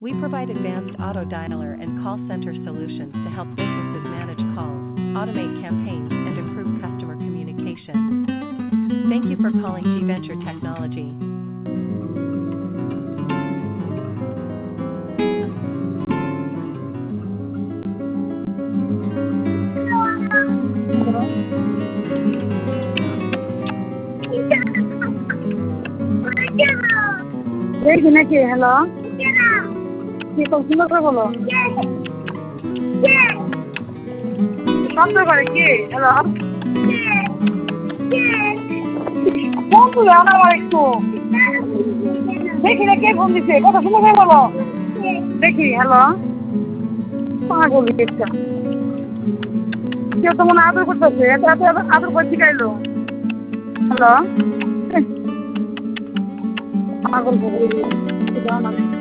We provide advanced auto dialer and call center solutions to help businesses manage calls, automate campaigns, and improve customer communication. Thank you for calling G Venture Technology. দেখি নাকি hello কি সুন্দর করে বলো শব্দ করে কি hello phone তুলে আমার একটু দেখি না কে ফোন দিচ্ছে কথা সুন্দর করে বলো দেখি হ্যালো পাগল একটা কেউ তো মনে আদর করতেছে এত এত আদর করে শিখাইলো হ্যালো পাগল